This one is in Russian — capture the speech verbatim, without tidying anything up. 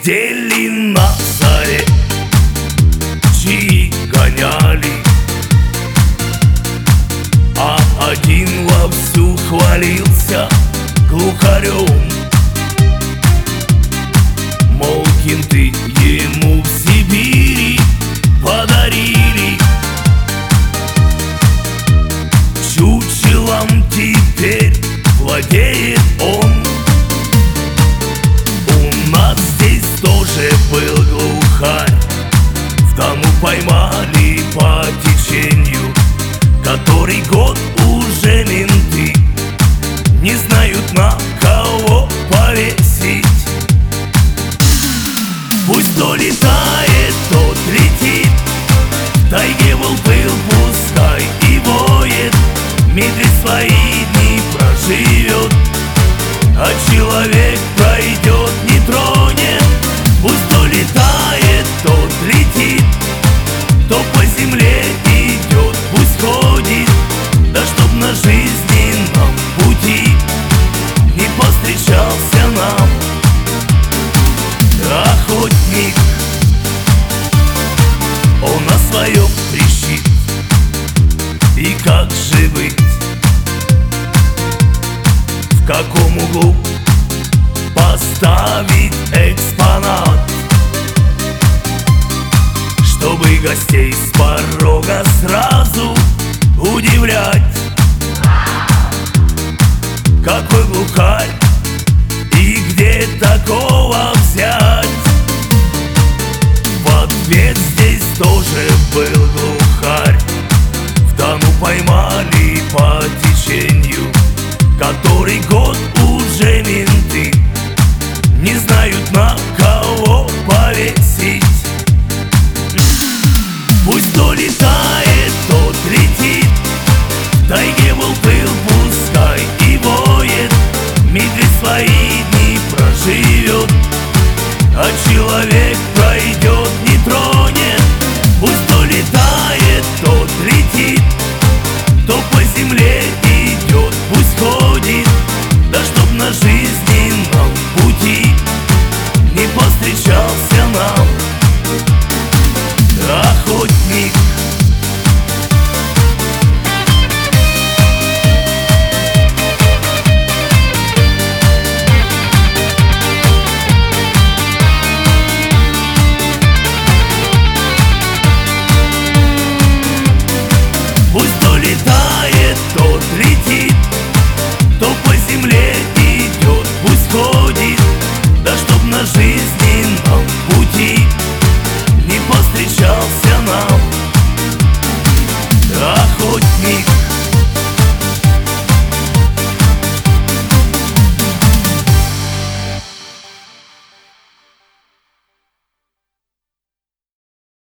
сидели на заре, чьи гоняли, а один вовсю хвалился глухарем. Мол, кенты ему в Сибири подарили, чучелом теперь владеет он. У нас здесь тоже был глухарь, в Дону поймали по течению, который год уже менты не знают, на кого повесить. Пусть то летает, тот летит, в тайге волк был, пускай и воет, медведь свои дни проживет, а человек пройдет, не тронет. Пусть то летает, тот летит, кто по земле идет, пусть ходит, да чтоб на жизненном пути не повстречался нам охотник. Он на своем трещит, и как же быть, в каком углу поставить экспонат, чтобы гостей с порога сразу удивлять? Какой глухарь и где такого взять? В ответ здесь тоже был глухарь, в Дону поймали по течению, который год уже менты не знают, на